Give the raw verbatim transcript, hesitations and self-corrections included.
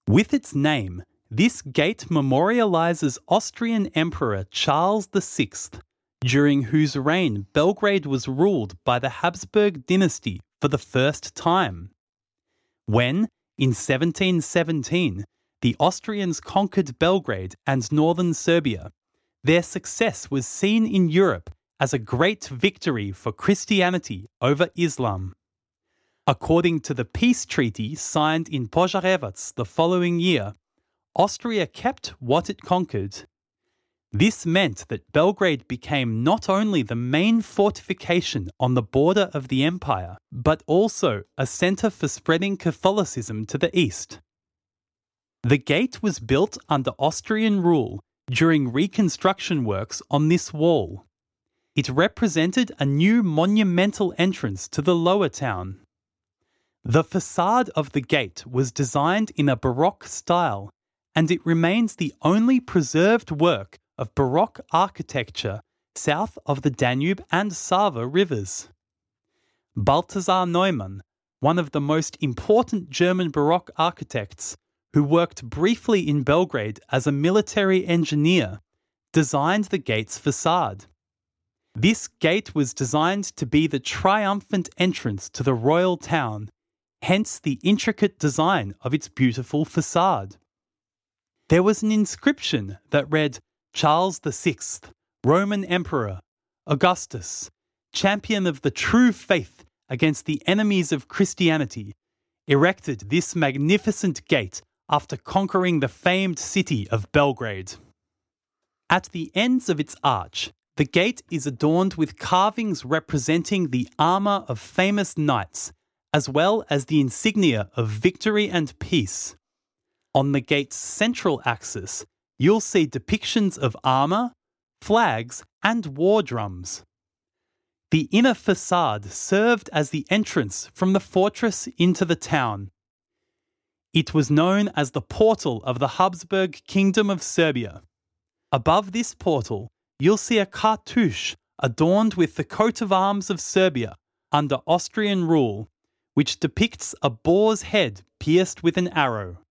With its name, this gate memorializes Austrian Emperor Charles the Sixth, during whose reign Belgrade was ruled by the Habsburg dynasty for the first time. When, in seventeen seventeen, the Austrians conquered Belgrade and northern Serbia, their success was seen in Europe as a great victory for Christianity over Islam. According to the peace treaty signed in Požarevac the following year, Austria kept what it conquered. This meant that Belgrade became not only the main fortification on the border of the empire, but also a centre for spreading Catholicism to the east. The gate was built under Austrian rule during reconstruction works on this wall. It represented a new monumental entrance to the lower town. The facade of the gate was designed in a Baroque style, and it remains the only preserved work of Baroque architecture south of the Danube and Sava rivers. Balthasar Neumann, one of the most important German Baroque architects, who worked briefly in Belgrade as a military engineer, designed the gate's facade. This gate was designed to be the triumphant entrance to the royal town, hence the intricate design of its beautiful facade. There was an inscription that read, Charles the Sixth, Roman Emperor, Augustus, champion of the true faith against the enemies of Christianity, erected this magnificent gate after conquering the famed city of Belgrade. At the ends of its arch, the gate is adorned with carvings representing the armour of famous knights, as well as the insignia of victory and peace. On the gate's central axis, you'll see depictions of armour, flags, and war drums. The inner facade served as the entrance from the fortress into the town. It was known as the portal of the Habsburg Kingdom of Serbia. Above this portal, you'll see a cartouche adorned with the coat of arms of Serbia under Austrian rule, which depicts a boar's head pierced with an arrow.